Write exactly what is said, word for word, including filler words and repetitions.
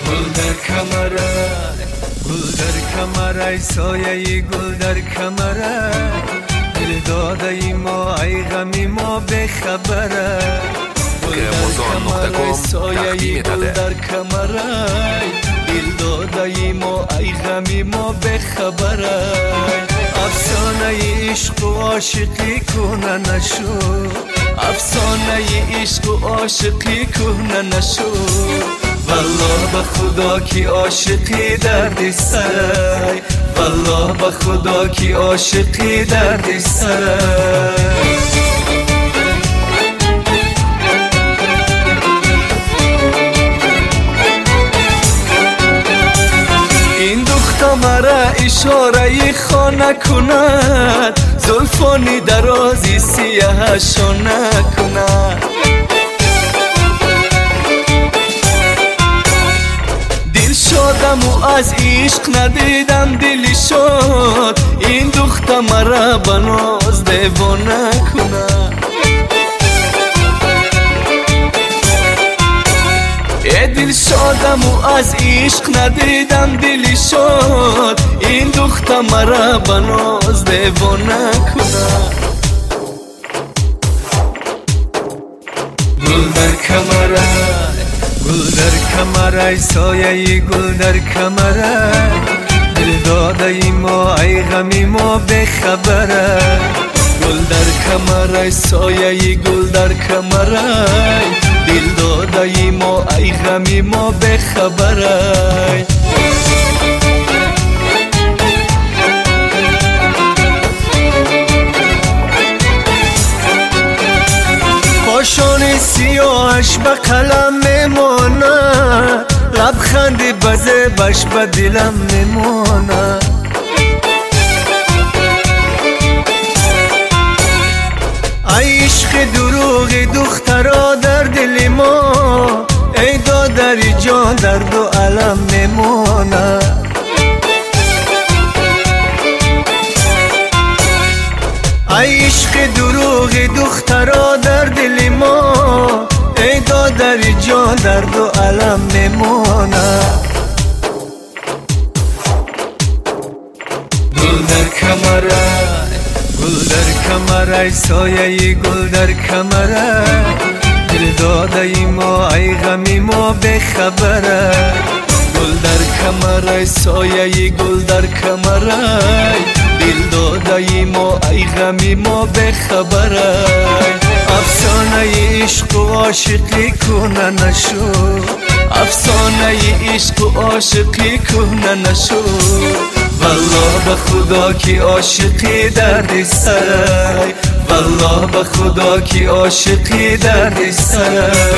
گل در کمرت، گل در کمرت، سایه گل در کمرت، دل داده ای ما ای غمی ما بخبرت. گل در کمرت، سایه گل در کمرت، دل داده ای ما ای غمی ما بخبرت. افسانه عشق و عاشقی کنه نشو، افسانه عشق و عاشقی کنه نشو. والله به خدا کی عاشقی درد سرای، والله به خدا کی عاشقی درد سرای. این دختر مرا اشاره خانه کند، زلفانی درازی سیاهشو نکند. دل شدم و از عشق ندیدم دلی شد، این دختر مرا بناز دیوانه کند. دل شدم و از عشق ندیدم دلی شد، این دختر مرا بناز دیوانه کند. گل در کمرت، گل در کمرت، سایه گل در کمرت، دل داده ای ما ای غمی ما بخبرت. گل در کمرت، سایه گل در کمرت، دل داده ای ما ای غمی ما بخبرت. کاشان سیاهش به قلم میماند، لبخند بزه بش به دلم میماند. ای عشق دروغ دخترا در دل ما، ای دادری جان درد و علم میماند. ای عشق دروغ دخترا در دل ما، ای دادری جان درد و علم میماند. گل در کمرت، گل در کمرت، سایه گل در کمرت، دل داده ای ما ای غمی ما بخبرت. گل در کمرت، سایه گل در کمرت، دل داده ای ما ای غمی ما بخبرت. افسانه عشق و عاشقی کنه نشو، افسانه عشق و عاشقی کنه نشو. والله به خدا کی عاشقی درد سرای، والله به خدا کی عاشقی درد سرای.